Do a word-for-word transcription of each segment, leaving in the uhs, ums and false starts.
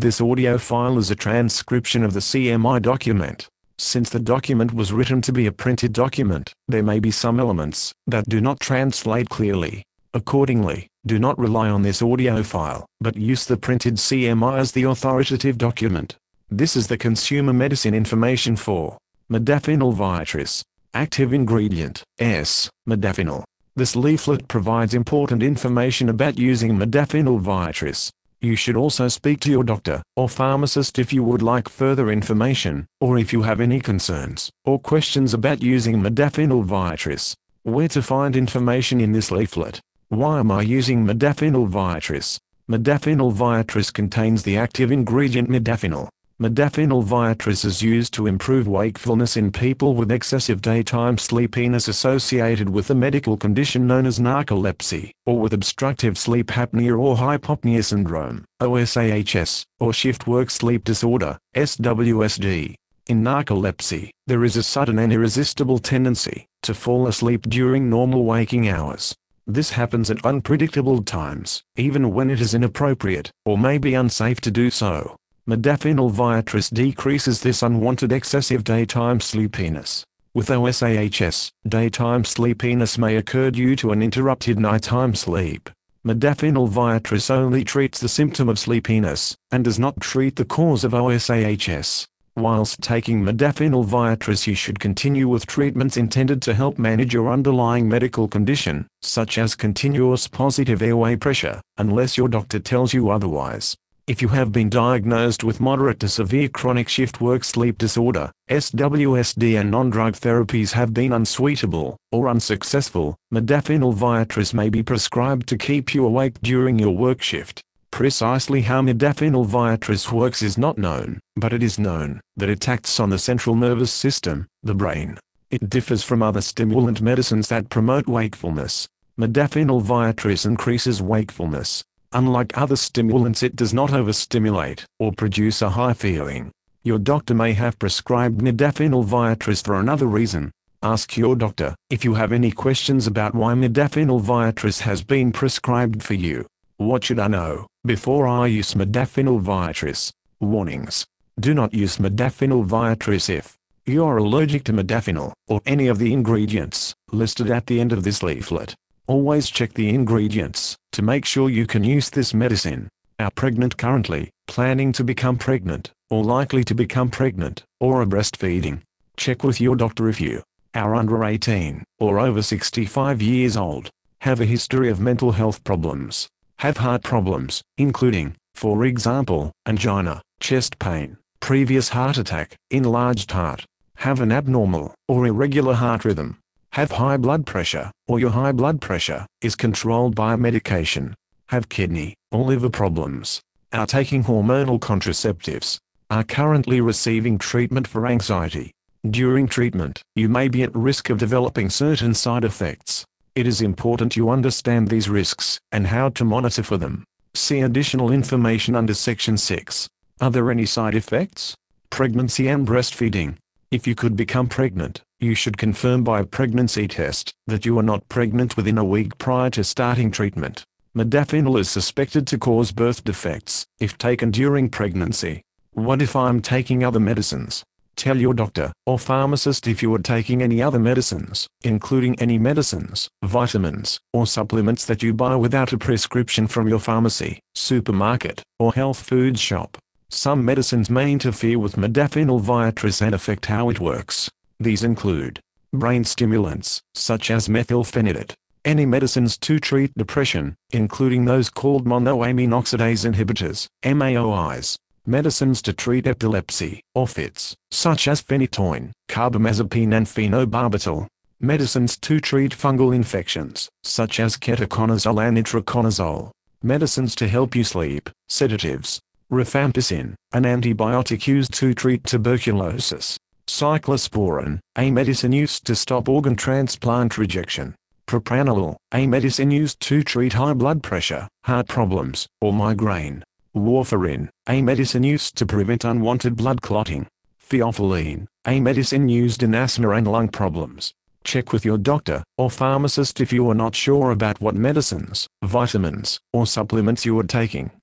This audio file is a transcription of the C M I document. Since the document was written to be a printed document, there may be some elements that do not translate clearly. Accordingly, do not rely on this audio file, but use the printed C M I as the authoritative document. This is the consumer medicine information for Modafinil Viatris. Active ingredient, S. Modafinil. This leaflet provides important information about using Modafinil Viatris. You should also speak to your doctor or pharmacist if you would like further information, or if you have any concerns or questions about using Modafinil Viatris. Where to find information in this leaflet? Why am I using Modafinil Viatris? Modafinil Viatris contains the active ingredient modafinil. Modafinil Viatris is used to improve wakefulness in people with excessive daytime sleepiness associated with a medical condition known as narcolepsy, or with obstructive sleep apnea or hypopnea syndrome, O S A H S, or shift work sleep disorder, S W S D. In narcolepsy, there is a sudden and irresistible tendency to fall asleep during normal waking hours. This happens at unpredictable times, even when it is inappropriate, or may be unsafe to do so. Modafinil Viatris decreases this unwanted excessive daytime sleepiness. With O S A H S, daytime sleepiness may occur due to an interrupted nighttime sleep. Modafinil Viatris only treats the symptom of sleepiness, and does not treat the cause of O S A H S. Whilst taking Modafinil Viatris, you should continue with treatments intended to help manage your underlying medical condition, such as continuous positive airway pressure, unless your doctor tells you otherwise. If you have been diagnosed with moderate to severe chronic shift work sleep disorder, S W S D, and non-drug therapies have been unsuitable or unsuccessful, Modafinil Viatris may be prescribed to keep you awake during your work shift. Precisely how Modafinil Viatris works is not known, but it is known that it acts on the central nervous system, the brain. It differs from other stimulant medicines that promote wakefulness. Modafinil Viatris increases wakefulness. Unlike other stimulants, it does not overstimulate or produce a high feeling. Your doctor may have prescribed Modafinil Viatris for another reason. Ask your doctor if you have any questions about why Modafinil Viatris has been prescribed for you. What should I know before I use Modafinil Viatris? Warnings. Do not use Modafinil Viatris if you are allergic to modafinil or any of the ingredients listed at the end of this leaflet. Always check the ingredients to make sure you can use this medicine. Are pregnant currently, planning to become pregnant, or likely to become pregnant, or are breastfeeding? Check with your doctor if you are under eighteen, or over sixty-five years old, have a history of mental health problems, have heart problems, including, for example, angina, chest pain, previous heart attack, enlarged heart, have an abnormal or irregular heart rhythm, have high blood pressure, or your high blood pressure is controlled by a medication, have kidney or liver problems, are taking hormonal contraceptives, are currently receiving treatment for anxiety. During treatment, you may be at risk of developing certain side effects. It is important you understand these risks and how to monitor for them. See additional information under Section six. Are there any side effects? Pregnancy and breastfeeding. If you could become pregnant, you should confirm by a pregnancy test that you are not pregnant within a week prior to starting treatment. Modafinil is suspected to cause birth defects if taken during pregnancy. What if I'm taking other medicines? Tell your doctor or pharmacist if you are taking any other medicines, including any medicines, vitamins, or supplements that you buy without a prescription from your pharmacy, supermarket, or health food shop. Some medicines may interfere with Modafinil Viatris and affect how it works. These include brain stimulants, such as methylphenidate, any medicines to treat depression, including those called monoamine oxidase inhibitors, M A O Is, medicines to treat epilepsy, or fits, such as phenytoin, carbamazepine and phenobarbital, medicines to treat fungal infections, such as ketoconazole and itraconazole, medicines to help you sleep, sedatives, rifampicin, an antibiotic used to treat tuberculosis, cyclosporin, a medicine used to stop organ transplant rejection, propranolol, a medicine used to treat high blood pressure, heart problems, or migraine, warfarin, a medicine used to prevent unwanted blood clotting, theophylline, a medicine used in asthma and lung problems. Check with your doctor or pharmacist if you are not sure about what medicines, vitamins, or supplements you are taking.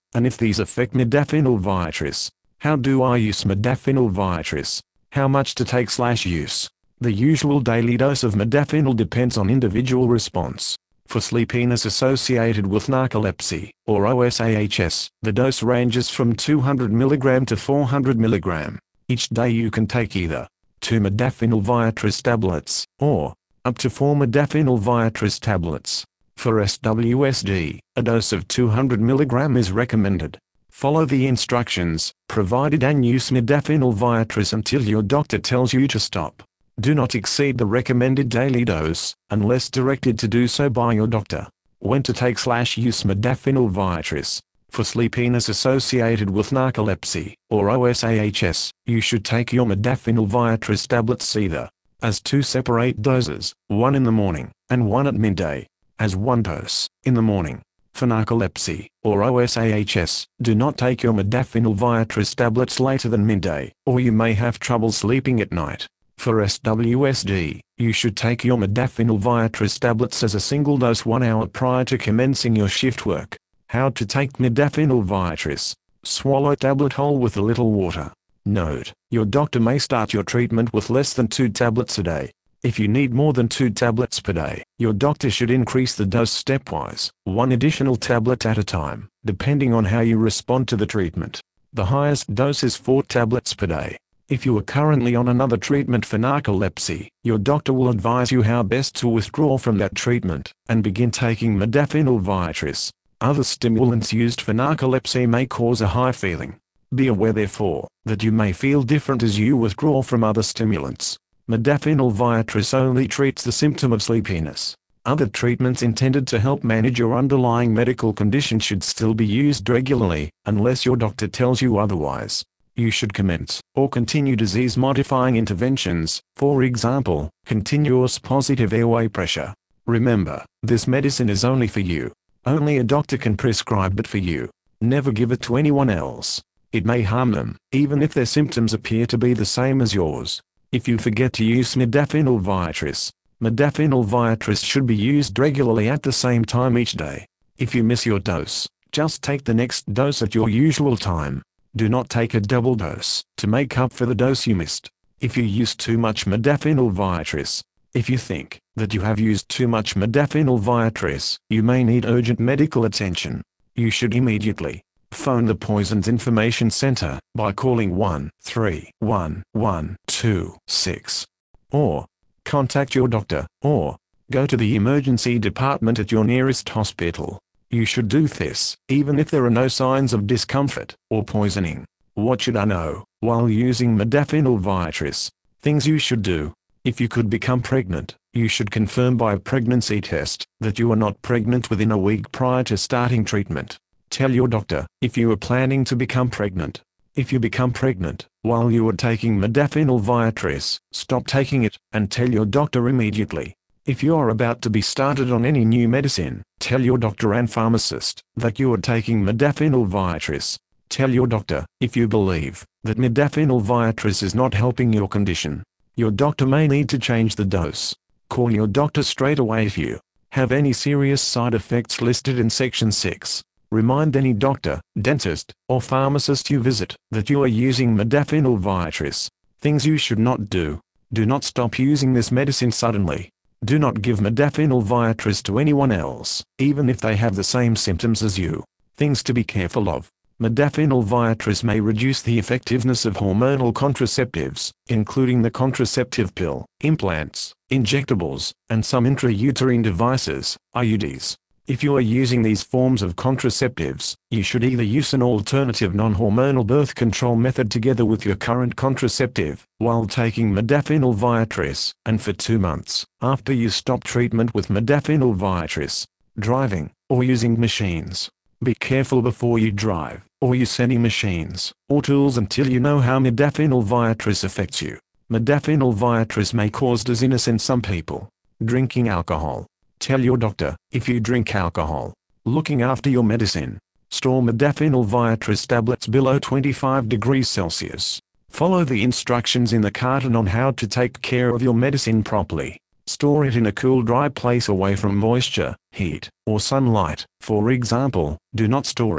And if these affect modafinil Viatris, how do I use modafinil Viatris? How much to take slash use? The usual daily dose of modafinil depends on individual response. For sleepiness associated with narcolepsy, or O S A H S, the dose ranges from two hundred milligrams to four hundred milligrams. Each day you can take either two modafinil Viatris tablets, or up to four modafinil Viatris tablets. For S W S D, a dose of two hundred milligrams is recommended. Follow the instructions provided and use modafinil Viatris until your doctor tells you to stop. Do not exceed the recommended daily dose, unless directed to do so by your doctor. When to take slash use modafinil Viatris. For sleepiness associated with narcolepsy, or O S A H S, you should take your modafinil Viatris tablets either as two separate doses, one in the morning, and one at midday, as one dose, in the morning. For narcolepsy, or O S A H S, do not take your modafinil Viatris tablets later than midday, or you may have trouble sleeping at night. For S W S D, you should take your modafinil Viatris tablets as a single dose one hour prior to commencing your shift work. How to take modafinil Viatris. Swallow tablet whole with a little water. Note: your doctor may start your treatment with less than two tablets a day. If you need more than two tablets per day, your doctor should increase the dose stepwise, one additional tablet at a time, depending on how you respond to the treatment. The highest dose is four tablets per day. If you are currently on another treatment for narcolepsy, your doctor will advise you how best to withdraw from that treatment, and begin taking modafinil Viatris. Other stimulants used for narcolepsy may cause a high feeling. Be aware therefore, that you may feel different as you withdraw from other stimulants. Modafinil Viatris only treats the symptom of sleepiness. Other treatments intended to help manage your underlying medical condition should still be used regularly, unless your doctor tells you otherwise. You should commence, or continue disease-modifying interventions, for example, continuous positive airway pressure. Remember, this medicine is only for you. Only a doctor can prescribe it for you. Never give it to anyone else. It may harm them, even if their symptoms appear to be the same as yours. If you forget to use modafinil Viatris, modafinil Viatris should be used regularly at the same time each day. If you miss your dose, just take the next dose at your usual time. Do not take a double dose to make up for the dose you missed. If you use too much modafinil Viatris, if you think that you have used too much modafinil Viatris, you may need urgent medical attention. You should immediately phone the Poisons Information Center by calling one three one one two six, or contact your doctor, or go to the emergency department at your nearest hospital. You should do this, even if there are no signs of discomfort or poisoning. What should I know while using modafinil Viatris? Things you should do. If you could become pregnant, you should confirm by a pregnancy test that you are not pregnant within a week prior to starting treatment. Tell your doctor if you are planning to become pregnant. If you become pregnant while you are taking modafinil Viatris, stop taking it, and tell your doctor immediately. If you are about to be started on any new medicine, tell your doctor and pharmacist that you are taking modafinil Viatris. Tell your doctor if you believe that modafinil Viatris is not helping your condition. Your doctor may need to change the dose. Call your doctor straight away if you have any serious side effects listed in Section six. Remind any doctor, dentist, or pharmacist you visit that you are using modafinil Viatris. Things you should not do. Do not stop using this medicine suddenly. Do not give modafinil Viatris to anyone else, even if they have the same symptoms as you. Things to be careful of. Modafinil Viatris may reduce the effectiveness of hormonal contraceptives, including the contraceptive pill, implants, injectables, and some intrauterine devices, I U Ds. If you are using these forms of contraceptives, you should either use an alternative non-hormonal birth control method together with your current contraceptive, while taking modafinil Viatris, and for two months, after you stop treatment with modafinil Viatris. Driving, or using machines. Be careful before you drive, or use any machines, or tools until you know how modafinil Viatris affects you. Modafinil Viatris may cause dizziness in some people. Drinking alcohol. Tell your doctor if you drink alcohol. Looking after your medicine. Store modafinil Viatris tablets below twenty-five degrees Celsius. Follow the instructions in the carton on how to take care of your medicine properly. Store it in a cool, dry place away from moisture, heat, or sunlight. For example, do not store it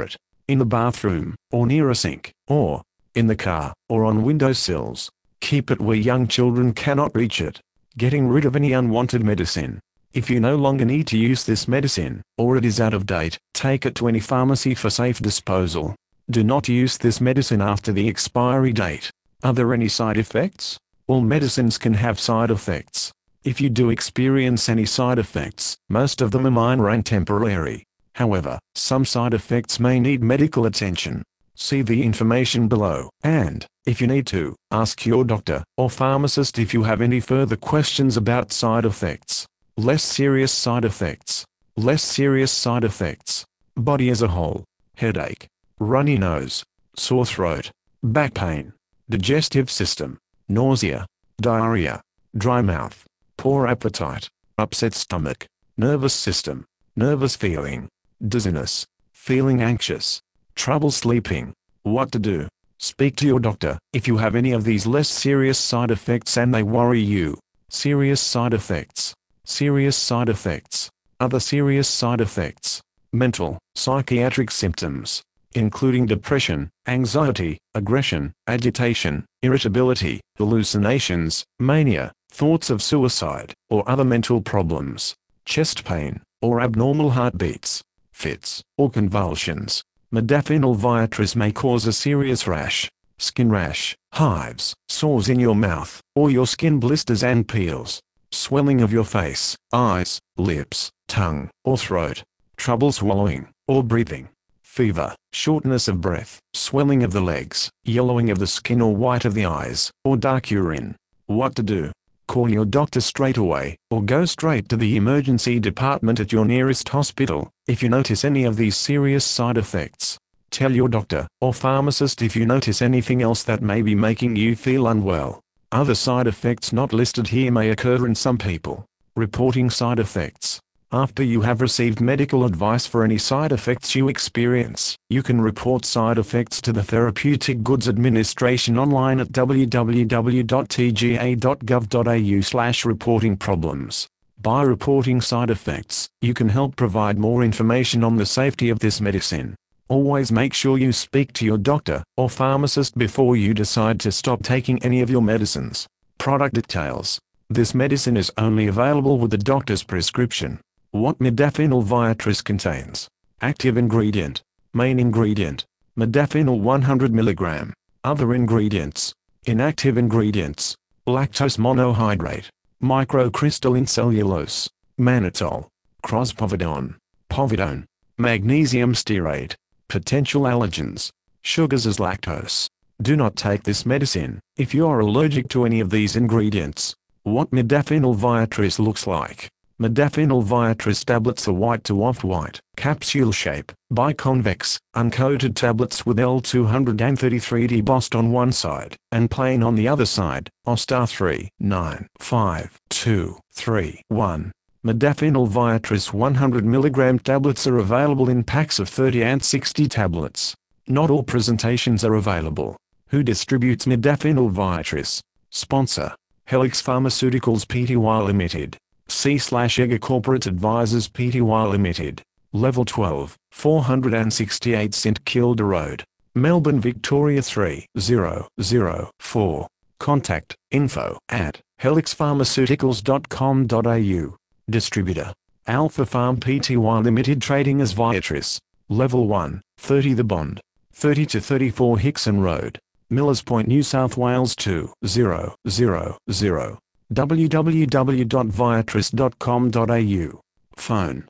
in the bathroom, or near a sink, or in the car, or on windowsills. Keep it where young children cannot reach it. Getting rid of any unwanted medicine. If you no longer need to use this medicine, or it is out of date, take it to any pharmacy for safe disposal. Do not use this medicine after the expiry date. Are there any side effects? All medicines can have side effects. If you do experience any side effects, most of them are minor and temporary. However, some side effects may need medical attention. See the information below, and, if you need to, ask your doctor or pharmacist if you have any further questions about side effects. Less serious side effects. Less serious side effects. Body as a whole. Headache. Runny nose. Sore throat. Back pain. Digestive system. Nausea. Diarrhea. Dry mouth. Poor appetite. Upset stomach. Nervous system. Nervous feeling. Dizziness. Feeling anxious. Trouble sleeping. What to do? Speak to your doctor if you have any of these less serious side effects and they worry you. Serious side effects. Serious side effects. Other serious side effects. Mental, psychiatric symptoms, including depression, anxiety, aggression, agitation, irritability, hallucinations, mania, thoughts of suicide, or other mental problems. Chest pain, or abnormal heartbeats. Fits, or convulsions. Modafinil Viatris may cause a serious rash, skin rash, hives, sores in your mouth, or your skin blisters and peels, swelling of your face, eyes, lips, tongue, or throat, trouble swallowing, or breathing, fever, shortness of breath, swelling of the legs, yellowing of the skin or white of the eyes, or dark urine. What to do? Call your doctor straight away, or go straight to the emergency department at your nearest hospital, if you notice any of these serious side effects. Tell your doctor or pharmacist if you notice anything else that may be making you feel unwell. Other side effects not listed here may occur in some people. Reporting side effects. After you have received medical advice for any side effects you experience, you can report side effects to the Therapeutic Goods Administration online at w w w dot t g a dot gov dot a u slash reporting problems. By reporting side effects, you can help provide more information on the safety of this medicine. Always make sure you speak to your doctor or pharmacist before you decide to stop taking any of your medicines. Product details. This medicine is only available with the doctor's prescription. What Modafinil Viatris contains. Active ingredient. Main ingredient. Modafinil one hundred milligrams. Other ingredients. Inactive ingredients. Lactose monohydrate. Microcrystalline cellulose. Mannitol. Crospovidone. Povidone. Magnesium stearate. Potential allergens. Sugars as lactose. Do not take this medicine if you are allergic to any of these ingredients. What Modafinil Viatris looks like. Modafinil Viatris tablets are white to off-white, capsule shape, biconvex, uncoated tablets with L two thirty-three D embossed on one side, and plain on the other side, O star three nine five two three one. Modafinil Viatris one hundred milligram tablets are available in packs of thirty and sixty tablets. Not all presentations are available. Who distributes Modafinil Viatris? Sponsor. Helix Pharmaceuticals Pty Limited. C slash Ega Corporate Advisors Pty Limited. Level twelve, four sixty-eight St Kilda Road, Melbourne, Victoria three zero zero four. Contact, info at helix pharmaceuticals dot com dot a u. Distributor. Alpha Pharm Pty Limited trading as Viatris. Level one, thirty The Bond. thirty to thirty-four Hickson Road, Millers Point, New South Wales two zero zero zero. w w w dot viatris dot com dot a u. Phone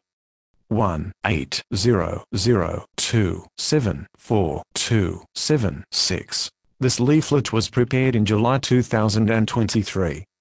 one eight zero zero two seven four two seven six. This leaflet was prepared in July two thousand twenty-three.